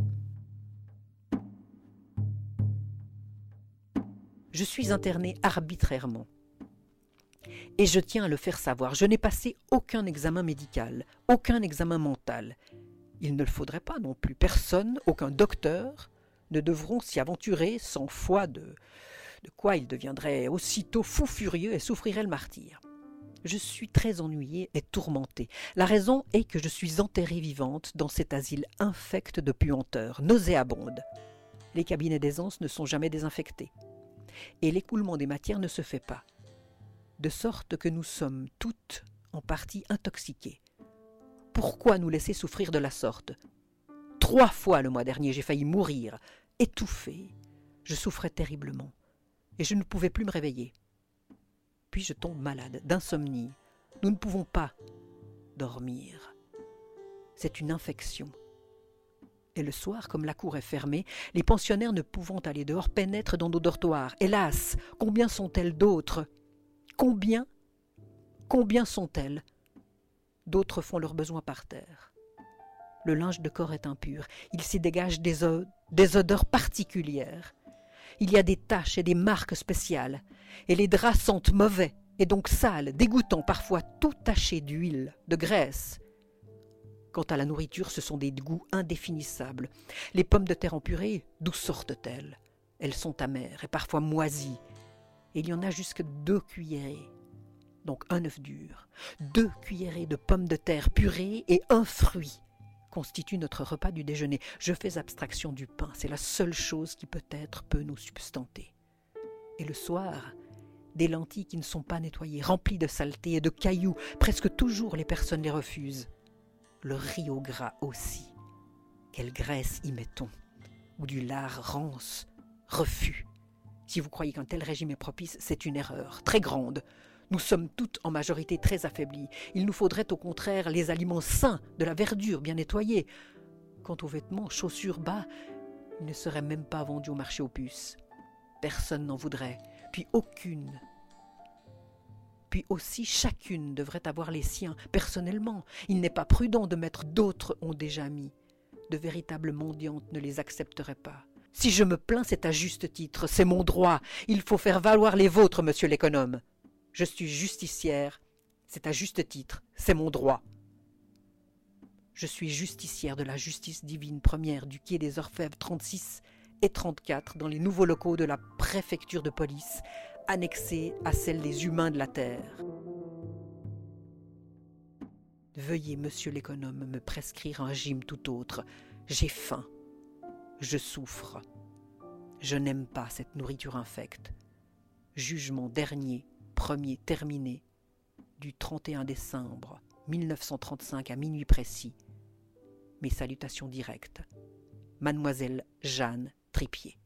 Je suis internée arbitrairement. Et je tiens à le faire savoir, je n'ai passé aucun examen médical, aucun examen mental. Il ne le faudrait pas non plus. Personne, aucun docteur, ne devront s'y aventurer sans foi de, de quoi il deviendrait aussitôt fou furieux et souffrirait le martyre. Je suis très ennuyée et tourmentée. La raison est que je suis enterrée vivante dans cet asile infect de puanteurs, nauséabonde. Les cabinets d'aisance ne sont jamais désinfectés. Et l'écoulement des matières ne se fait pas. De sorte que nous sommes toutes en partie intoxiquées. Pourquoi nous laisser souffrir de la sorte ? Trois fois le mois dernier, j'ai failli mourir, étouffée. Je souffrais terriblement, et je ne pouvais plus me réveiller. Puis je tombe malade, d'insomnie. Nous ne pouvons pas dormir. C'est une infection. Et le soir, comme la cour est fermée, les pensionnaires ne pouvant aller dehors pénètrent dans nos dortoirs. Hélas, combien sont-elles d'autres? Combien Combien sont-elles? D'autres font leurs besoins par terre. Le linge de corps est impur. Il s'y dégage des, o- des odeurs particulières. Il y a des taches et des marques spéciales. Et les draps sentent mauvais, et donc sales, dégoûtants, parfois tout tachés d'huile, de graisse. Quant à la nourriture, ce sont des goûts indéfinissables. Les pommes de terre en purée, d'où sortent-elles? Elles sont amères et parfois moisies. Et il y en a jusque deux cuillerées. Donc un œuf dur, deux cuillerées de pommes de terre purées et un fruit constituent notre repas du déjeuner. Je fais abstraction du pain, c'est la seule chose qui peut-être peut nous substanter. Et le soir, des lentilles qui ne sont pas nettoyées, remplies de saleté et de cailloux, presque toujours les personnes les refusent. Le riz au gras aussi. Quelle graisse y met-on? Ou du lard rance? Refus. Si vous croyez qu'un tel régime est propice, c'est une erreur, très grande. Nous sommes toutes en majorité très affaiblies. Il nous faudrait au contraire les aliments sains, de la verdure bien nettoyée. Quant aux vêtements, chaussures, bas, ils ne seraient même pas vendus au marché aux puces. Personne n'en voudrait, puis aucune. Puis aussi chacune devrait avoir les siens, personnellement. Il n'est pas prudent de mettre d'autres ont déjà mis. De véritables mendiantes ne les accepteraient pas. Si je me plains, c'est à juste titre, c'est mon droit. Il faut faire valoir les vôtres, monsieur l'économe. Je suis justicière, c'est à juste titre, c'est mon droit. Je suis justicière de la justice divine première du quai des Orfèvres trente-six et trente-quatre dans les nouveaux locaux de la préfecture de police, annexés à celle des humains de la terre. Veuillez, monsieur l'économe, me prescrire un régime tout autre. J'ai faim, je souffre. Je n'aime pas cette nourriture infecte. Jugement dernier, premier terminé, du trente et un décembre mille neuf cent trente-cinq à minuit précis. Mes salutations directes. Mademoiselle Jeanne Tripier.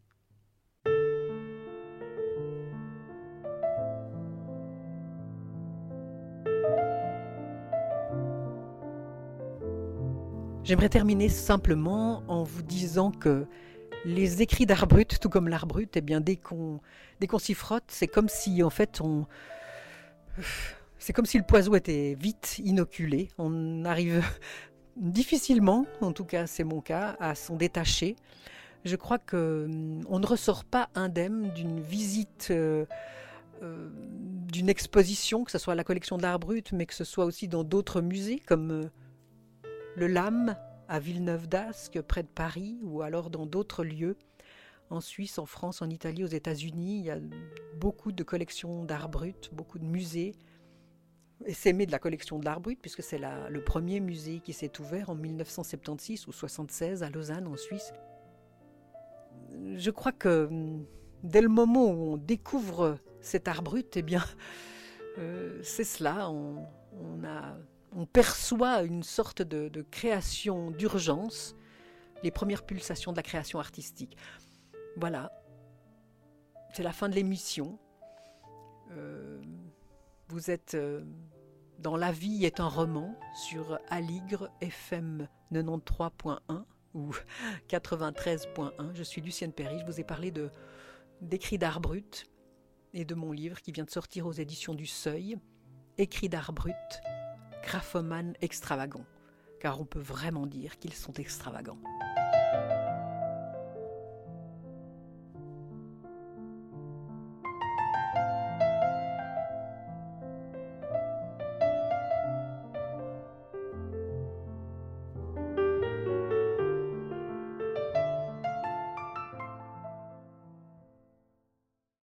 J'aimerais terminer simplement en vous disant que les écrits d'art brut, tout comme l'art brut, eh bien dès qu'on dès qu'on s'y frotte, c'est comme si en fait on c'est comme si le poison était vite inoculé. On arrive difficilement, en tout cas c'est mon cas, à s'en détacher. Je crois que on ne ressort pas indemne d'une visite, euh, euh, d'une exposition, que ce soit à la collection d'art brut, mais que ce soit aussi dans d'autres musées comme euh, le Lam à Villeneuve-d'Ascq, près de Paris, ou alors dans d'autres lieux, en Suisse, en France, en Italie, aux États-Unis. Il y a beaucoup de collections d'art brut, beaucoup de musées. Et s'aimer de la collection de l'art brut, puisque c'est la, le premier musée qui s'est ouvert en mille neuf cent soixante-seize ou soixante-seize à Lausanne, en Suisse. Je crois que dès le moment où on découvre cet art brut, eh bien, euh, c'est cela, on, on a... On perçoit une sorte de, de création d'urgence, les premières pulsations de la création artistique. Voilà, c'est la fin de l'émission. Euh, vous êtes euh, dans La vie est un roman sur Aligre F M quatre-vingt-treize point un ou quatre-vingt-treize point un. Je suis Lucienne Perry, je vous ai parlé de, d'écrits d'art brut et de mon livre qui vient de sortir aux éditions du Seuil, Écrits d'art brut, graphomanes extravagants, car on peut vraiment dire qu'ils sont extravagants.